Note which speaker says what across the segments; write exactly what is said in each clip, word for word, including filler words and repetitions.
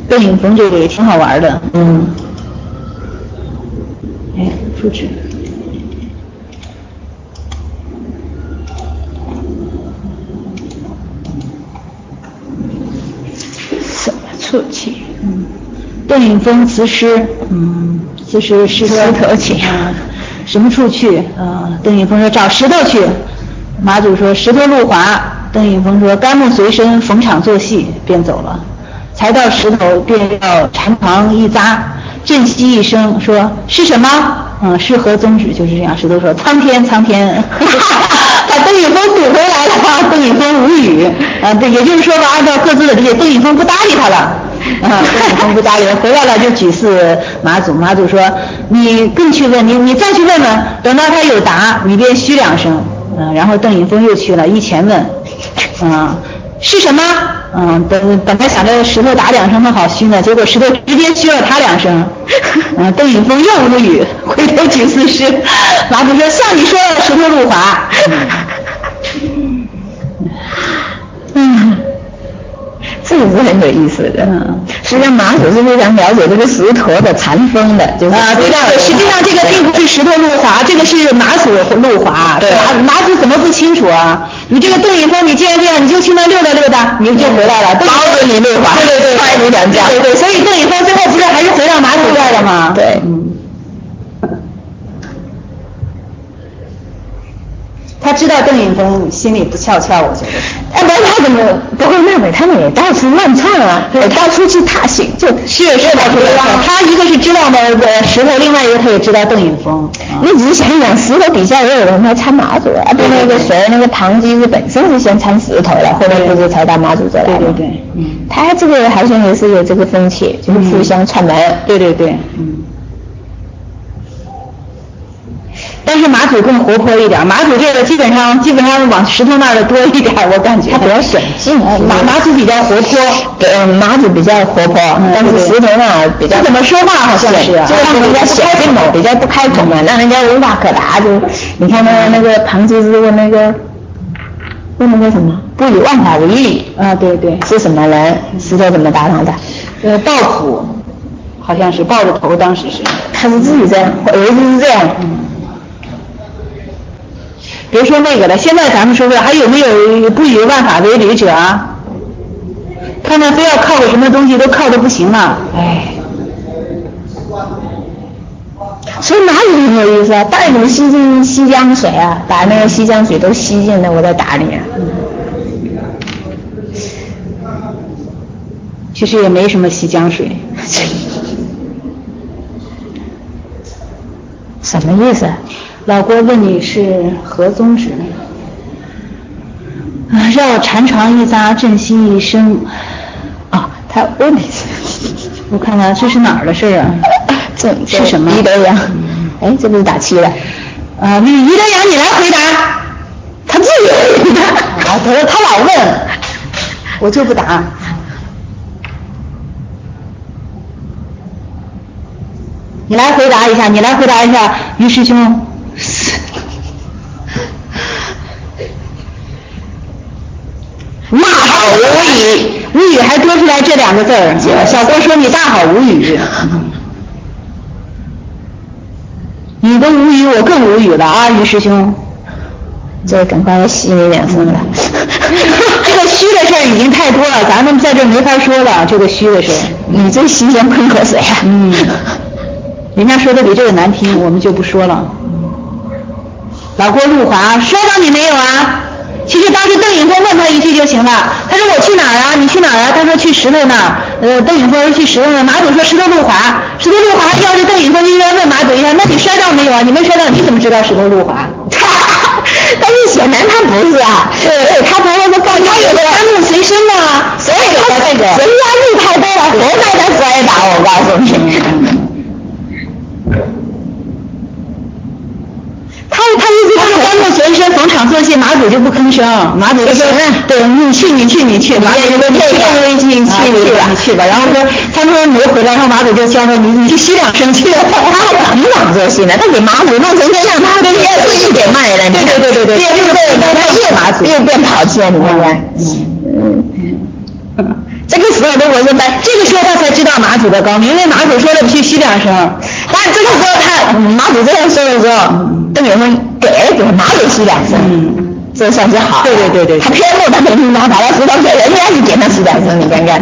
Speaker 1: 邓颖峰这个也挺好玩的，嗯，哎，复制。什么出去？嗯，邓颖峰词诗，嗯，词诗石头去啊，什么处去？啊，邓颖峰说找石头去，马祖说石头路滑，邓颖峰说甘木随身，逢场作戏，便走了。才到石头，便要禅床一扎，振息一声，说是什么？嗯，是何宗旨？就是这样。石头说苍天，苍天，把邓颖峰堵回来了。邓颖峰无语。啊，对，也就是说吧，按照各自的理解，邓颖峰不搭理他了。啊，邓颖峰不搭理他，回来了就举事马祖。马祖说你更去问，你你再去问问，等到他有答，你便嘘两声。嗯，然后邓颖峰又去了，一前问，啊。是什么？嗯，本本来想着石头打两声他好嘘呢，结果石头直接嘘了他两声。嗯，邓颖峰又无语，回头举四诗。马祖说：“像你说的，石头路滑。”嗯，
Speaker 2: 这个是很有意思的。嗯，实际上马祖是非常了解这个石头的禅风的，就是
Speaker 1: 啊，对的。实际上这个并不是石头路滑，这个是马祖路滑。对，马马祖怎么不清楚啊？你这个邓颖峰，你既然这样，你就去那溜达溜达，你就回来了。
Speaker 2: 包着你路滑，
Speaker 1: 对对对，
Speaker 2: 踹你两脚。
Speaker 1: 对对，所以邓颖峰最后不是还是回到马祖这儿了吗？
Speaker 2: 对，
Speaker 1: 嗯。他知道邓颖峰心里不翘翘，我觉得。
Speaker 2: 哎，不然他怎么不会那么？他们也到处乱窜啊，也到处去踏行，
Speaker 1: 就是是到处乱窜。他一个是知道那个石头，另外一个他也知道邓颖峰。
Speaker 2: 你只是想想，石头底下也有人来参马祖啊，对那个谁，那个唐基是本身是先参石头了，后来不是才到马祖这来。
Speaker 1: 对对对，嗯，
Speaker 2: 他这个好像也是有这个风气，就是互相串门。
Speaker 1: 对对对，嗯。但是马祖更活泼一点，马祖这个基本上基本上往石头那儿的多一点，我感觉。
Speaker 2: 他比较显性，
Speaker 1: 马马祖比较活泼，
Speaker 2: 对，马祖比较活泼，嗯、但是石头那儿比较。
Speaker 1: 他怎么说话好像是，
Speaker 2: 就是比较显性嘛，比较不开口嘛，让人家无话可答。就你看那个那个庞基斯问那个问那个什么不以万法为义
Speaker 1: 啊，对对，
Speaker 2: 是什么人？石头怎么答他的？
Speaker 1: 呃，道普，好像是抱着头，当时是。
Speaker 2: 他是自己这样，我以为是这样。
Speaker 1: 嗯。别说那个了，现在咱们说说还有没有不以万法为理者啊？看看非要靠个什么东西都靠得不行了，哎。
Speaker 2: 所以马祖很有意思啊，到底怎么吸进西江水啊？把那个西江水都吸进了，我再打你啊。
Speaker 1: 其实也没什么西江水。
Speaker 2: 什么意思？
Speaker 1: 老郭问你是何宗旨？啊，绕禅床一扎，振息一声。
Speaker 2: 啊，他问你，
Speaker 1: 我看看这是哪儿的事儿啊？
Speaker 2: 这
Speaker 1: 是什么？
Speaker 2: 于德阳。哎，这不是打七了？
Speaker 1: 啊，于于德阳，你来回答。他自己回答。啊，他说他老问，我就不答。你来回答一下，你来回答一下，于师兄。大好无语，无语还多出来这两个字儿。小郭说你大好无语，你都无语，我更无语了啊，于师兄。
Speaker 2: 这赶快吸你两声了。
Speaker 1: 这个虚的事儿已经太多了，咱们在这没法说了。这个虚的事儿，
Speaker 2: 你这吸先喷口水啊。
Speaker 1: 嗯。人家说的比这个难听，我们就不说了。老郭路滑，说到你没有啊？其实当时邓颖峰问他一句就行了。他说我去哪儿啊？你去哪儿啊？他说去石头那儿。呃，邓颖峰说去石头那儿。马祖说石头路滑，石头路滑。要是邓颖峰应该问马祖一下，那你摔倒没有啊？你没摔倒，你怎么知道石头路滑？
Speaker 2: 但是显然他不是啊。对，他朋友说告他有个甘木随身啊，所以他这个人压力太多了，活该他摔倒。我告诉你。
Speaker 1: 他他意思是甘木随身，逢场作戏，马祖就不吭声，马祖就说，对，你去你去你去，马祖就说你去你去你去你去吧，然后说他说没回来，然后马祖就叫他你你去吸两声去，
Speaker 2: 他还逢场作戏呢，他给马祖弄成这样，他跟也是一点卖了，
Speaker 1: 对对对对对，
Speaker 2: 又变又马祖又变跑气了，你看看，嗯嗯，这个时候如果说在这个时候他才知道。
Speaker 1: 祖的高明，因为马祖说了必须嘘两声。
Speaker 2: 但这个时候他马祖这样说的时候，邓永峰给给马祖嘘两声，嗯，这算是好。
Speaker 1: 对对对对，
Speaker 2: 他偏不他没听他把他石头给人家去给他嘘两声，你看看，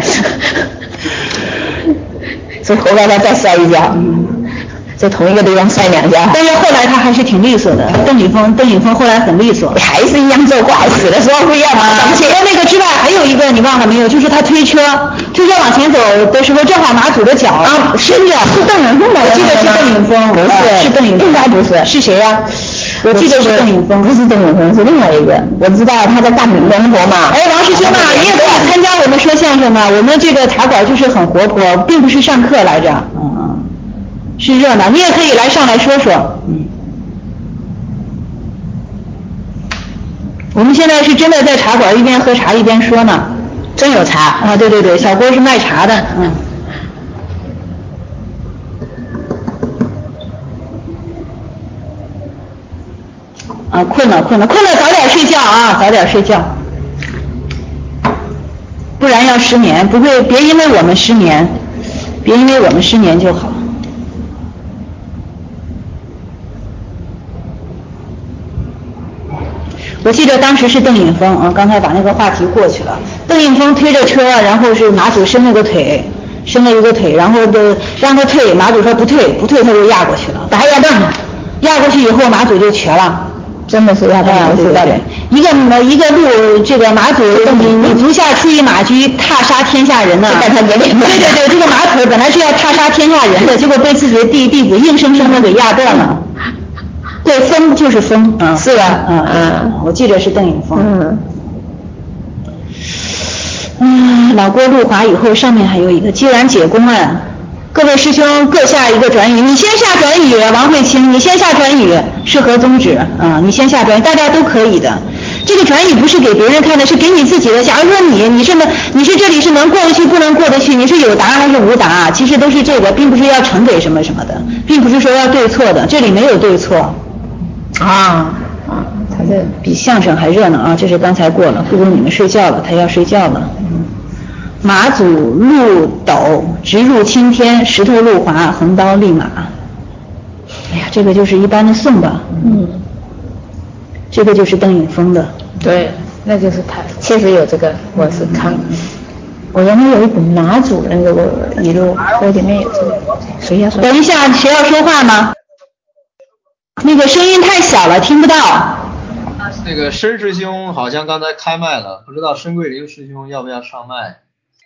Speaker 2: 所以活该他再摔一跤。嗯，在同一个地方摔两跤，
Speaker 1: 但是后来他还是挺利索的。邓颖峰，邓颖峰后来很利索，
Speaker 2: 还是一样做怪，死的时候不一样嘛。
Speaker 1: 除了那个之外，还有一个你忘了没有？就是他推车，推车往前走的时候，正好马祖的脚啊伸着，是邓颖峰的，我记得是邓颖峰，不是，是邓颖峰，
Speaker 2: 应该不是，
Speaker 1: 是谁呀、啊？我记得是邓颖峰，
Speaker 2: 不是邓颖峰，是另外一个。我知道他在干农活嘛。
Speaker 1: 哎，王师兄啊，你也可以参加我们说相声嘛。我们这个茶馆就是很活泼，并不是上课来着，嗯，是热闹。你也可以来上来说说，嗯。我们现在是真的在茶馆一边喝茶一边说呢，
Speaker 2: 真有茶
Speaker 1: 啊！对对对，小郭是卖茶的，嗯。啊，困了困了困了，早点睡觉啊，早点睡觉，不然要失眠。不会，别因为我们失眠，别因为我们失眠就好。我记得当时是邓颖峰啊，刚才把那个话题过去了。邓颖峰推着车，然后是马祖伸了个腿，伸了一个腿，然后的让他退，马祖说不退，不退他就压过去了，把他压断了。压过去以后，马祖就瘸了。
Speaker 2: 真的是压断了，
Speaker 1: 对对对，一个一个路，这个马祖，你你足下出一马驹，踏杀天下人呢。
Speaker 2: 对对对，
Speaker 1: 这个马腿本来是要踏杀天下人的，结果被自己的弟弟子硬生生的给压断了。对，风就是风，嗯，
Speaker 2: 是吧？
Speaker 1: 嗯嗯，我记得是邓颖峰。
Speaker 2: 嗯。
Speaker 1: 嗯，老郭入华以后，上面还有一个，既然解公案，各位师兄各下一个转语，你先下转语，王慧清，你先下转语，是何宗旨？啊、嗯，你先下转语，大家都可以的。这个转语不是给别人看的，是给你自己的。假如说你你是能，你是这里是能过得去，不能过得去，你是有答还是无答，其实都是这个，并不是要呈给什么什么的，并不是说要对错的，这里没有对错。啊啊，他这比相声还热闹啊！这是刚才过了，不如你们睡觉了，他要睡觉了。嗯，马祖路陡，直入青天，石头路滑，横刀立马。哎呀，这个就是一般的颂吧。嗯，这个就是邓颖峰的。
Speaker 2: 对，那就是他，确实有这个，我是看，我原来有一本马祖的那个语录，我里面有这个。谁要说？
Speaker 1: 等一下，谁要说话吗？那个声音太小了，听不到。
Speaker 3: 那个申师兄好像刚才开麦了，不知道申桂林师兄要不要上麦？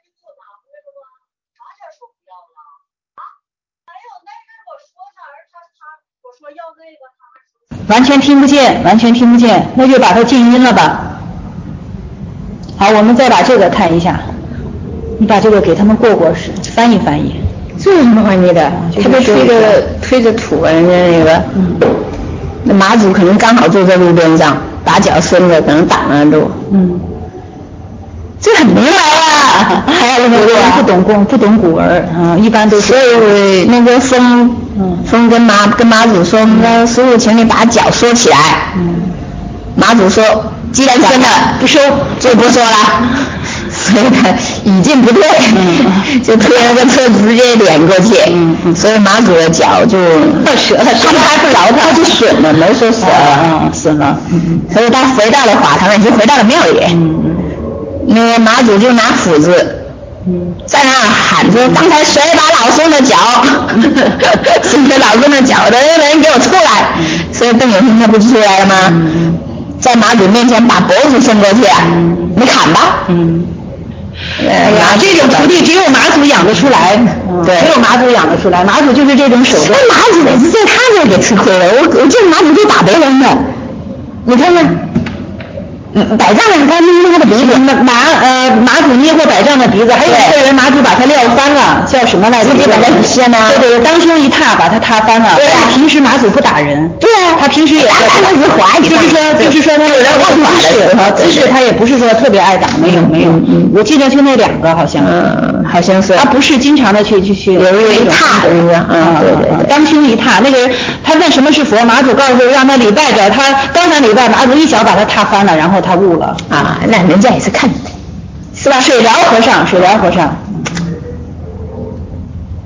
Speaker 1: 完全听不见，完全听不见，那就把它静音了吧。好，我们再把这个看一下，你把这个给他们过过是翻译翻译。
Speaker 2: 这有什么翻译的？他就推着推着土人家那个，嗯，那马祖可能刚好坐在路边上，把脚伸着，可能挡了路。嗯，这很明白啊。
Speaker 1: 还有那个不懂古不懂古文啊，一般都是。
Speaker 2: 所以那个风，嗯，风跟马跟马祖说，那师傅，请你把脚收起来。嗯，马祖说，既然伸了，不收就不说了。所以他语境不对，嗯、就推了个车直接碾过去，嗯嗯、所以马祖的脚就
Speaker 1: 折了，
Speaker 2: 他们还不饶他，他就损了，没说折了，
Speaker 1: 嗯，损了，嗯、
Speaker 2: 所以他回到了华堂，就回到了庙里，嗯、那个马祖就拿斧子，嗯、在那喊说：“刚才谁把老孙的脚，谁把老孙的脚的那个人给我出来？”嗯、所以邓永峰他不就出来了吗？嗯、在马祖面前把脖子伸过去，嗯、你砍吧。嗯
Speaker 1: 哎呀，这种徒弟只有马祖养得出来，嗯、对，只有马祖养得出来。马祖就是这种手段。
Speaker 2: 那马祖也是在他这儿给吃亏了。我我见马祖就打别人的，你看看，嗯，百丈人他捏他的鼻子，
Speaker 1: 马马呃马祖捏过百丈的鼻子，还有一个人马祖把他撂翻了，叫什么来着？
Speaker 2: 自己把他掀呢？
Speaker 1: 对对，当胸一踏把他踏翻了。
Speaker 2: 对啊，
Speaker 1: 平时马祖不打人。
Speaker 2: 对啊，
Speaker 1: 他平时也
Speaker 2: 打他是滑一
Speaker 1: 就是说就是说他有点忘法的姿势，他也不是说特别爱打，没有没有。嗯，我记得就那两个好像。
Speaker 2: 嗯，好像是。
Speaker 1: 他不是经常的去去去。
Speaker 2: 有一踏的那个，嗯，对对对，
Speaker 1: 当胸一踏，那个人他问什么是佛，马祖告诉让他礼拜着，他刚才礼拜，马祖一脚把他踏翻了，然后他悟了。
Speaker 2: 啊，那人家也是看的，
Speaker 1: 是吧？水疗和尚，水疗和尚。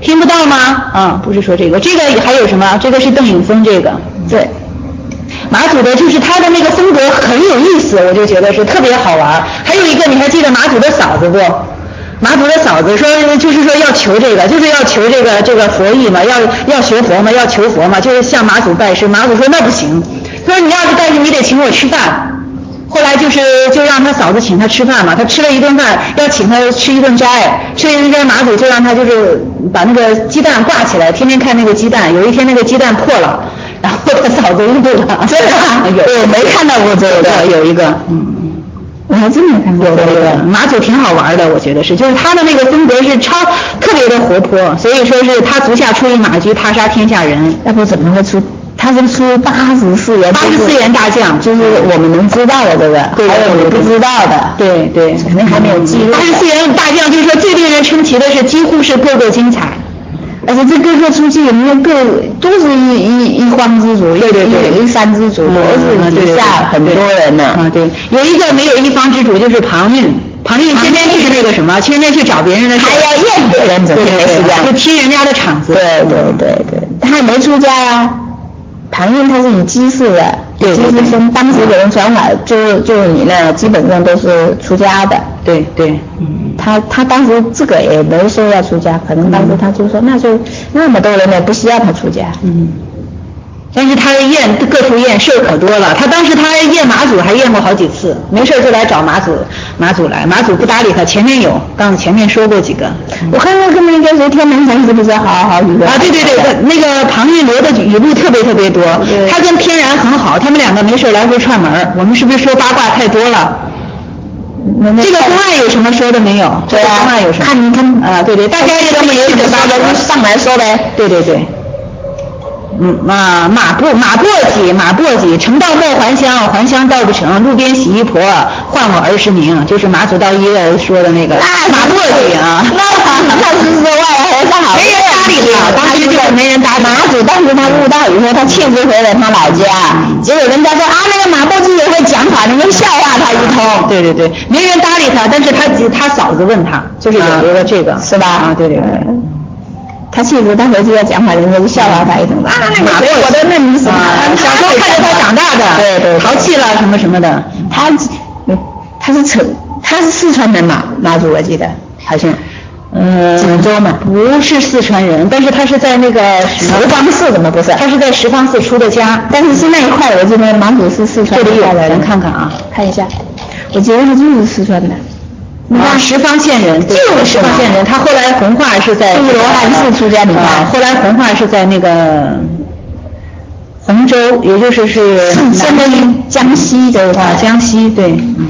Speaker 1: 听不到吗？啊，不是说这个，这个还有什么？这个是邓颖峰，这个对。马祖的就是他的那个风格很有意思，我就觉得是特别好玩。还有一个你还记得马祖的嫂子不？马祖的嫂子说就是说要求这个，就是要求这个这个佛意嘛，要要学佛嘛，要求佛嘛，就是向马祖拜师。马祖说那不行，他说你要是拜师你得请我吃饭。后来就是就让他嫂子请他吃饭嘛，他吃了一顿饭，要请他吃一顿斋，吃一顿斋，马祖就让他就是把那个鸡蛋挂起来，天天看那个鸡蛋。有一天那个鸡蛋破了，然后他嫂子误了，
Speaker 2: 真的有，我没看到过这个，
Speaker 1: 有一个，嗯，
Speaker 2: 我还真没看过。
Speaker 1: 有的有的，马祖挺好玩的，我觉得是，就是他的那个风格是超特别的活泼，所以说是他足下出一马驹，他杀天下人。
Speaker 2: 要不怎么会出？他是出八十四员，
Speaker 1: 八十四员大将，
Speaker 2: 就是我们能知道的，对不对？
Speaker 1: 对，
Speaker 2: 还有你不知道的，
Speaker 1: 对对，
Speaker 2: 肯定还没有记录。
Speaker 1: 八十四员大将，就是说最令人称奇的是，几乎是个个精彩。
Speaker 2: 而且这各个出去，人家各都是一一一方之主，
Speaker 1: 对对对，
Speaker 2: 一山之主，都是底下很多人呢。
Speaker 1: 啊，对，有一个没有一方之主，就是庞胤。庞胤天天去那个什么，天天去找别人的事，
Speaker 2: 还要验别人，
Speaker 1: 对对对，就踢人家的场子。
Speaker 2: 对对对对，他还没出家呀。庞胤他是以居士的，
Speaker 1: 对对对，
Speaker 2: 从当时给人传法，就就你那基本上都是出家的。
Speaker 1: 对对，
Speaker 2: 嗯，他他当时这个也没说要出家，可能当时他就说，那就那么多人也不需要他出家。
Speaker 1: 嗯。但是他验各处验事儿可多了，他当时他验马祖还验过好几次，没事就来找马祖，马祖来，马祖不搭理他。前面有，刚才前面说过几个，
Speaker 2: 我看到跟那个谁天南禅是不是好好好几个
Speaker 1: 啊？对对对，那个庞胤留的语录特别特别多，他跟天然很好，他们两个没事来回串门。我们是不是说八卦太多了？这个公案有什么说的没有？
Speaker 2: 对啊，
Speaker 1: 公案有什么？
Speaker 2: 看你看
Speaker 1: 啊，对对，大家也这么有一个八卦
Speaker 2: 上来说呗。
Speaker 1: 对对对。嗯啊，马簸马簸箕马簸箕，成道莫还乡，还乡道不成，路边洗衣婆，唤我儿时名，就是马祖道一的说的那个马簸箕啊。
Speaker 2: 那那是说外来和尚好，
Speaker 1: 没人搭理他，当时就没人搭理
Speaker 2: 马祖。当时他悟道以后，他弃职回了他老家，结果人家说啊，那个马簸箕也会讲法，你们笑话他一通。
Speaker 1: 对对对，没人搭理他，但是他他嫂子问他，就是有一个这个，
Speaker 2: 是吧？
Speaker 1: 啊，对对对。
Speaker 2: 他气质，他回去要讲话，人家就笑话他一通啊，那个我的那你什么？
Speaker 1: 小时候看着他长大的，
Speaker 2: 对对，
Speaker 1: 淘气了什么什么的。
Speaker 2: 他，他是成，他是四川人嘛，马祖我记得好像，
Speaker 1: 呃，
Speaker 2: 锦州嘛，
Speaker 1: 不是四川人，但是他是在那个
Speaker 2: 十方寺，怎么不是？
Speaker 1: 他是在十方寺出的家，
Speaker 2: 但是是那一块，我记得马祖是四川
Speaker 1: 这里有，
Speaker 2: 的，
Speaker 1: 咱看看啊，
Speaker 2: 看一下，我觉得他就是四川的。
Speaker 1: 啊，十方县人，就是十方县人。他后来弘化是在
Speaker 2: 罗汉寺出家，你看，
Speaker 1: 后来弘化是在那个洪州，也就是是
Speaker 2: 现在江西这一块，
Speaker 1: 江西对，嗯。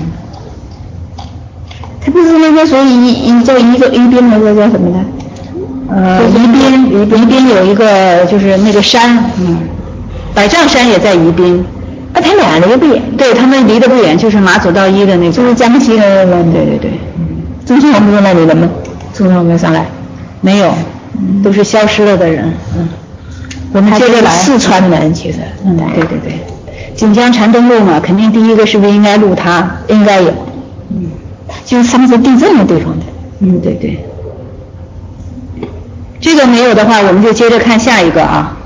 Speaker 2: 他不是那个属于一就一个宜宾还是叫什么的？
Speaker 1: 呃，宜宾，宜宾，宜宾有一个就是那个山，嗯，百丈山也在宜宾。
Speaker 2: 啊，他俩离得不远，
Speaker 1: 对他们离得不远，就是马祖道一的那个，
Speaker 2: 就是江西的那个，
Speaker 1: 对对对。
Speaker 2: 钟庆红不是那里的吗？钟庆红没上来，
Speaker 1: 没有，都是消失了的人。嗯，我们接着来。
Speaker 2: 四川人其实，
Speaker 1: 嗯，对对对。锦江禅东路嘛，肯定第一个是不是应该录他？
Speaker 2: 应该有，嗯，就是上次地震的地方的。
Speaker 1: 嗯，对对。这个没有的话，我们就接着看下一个啊。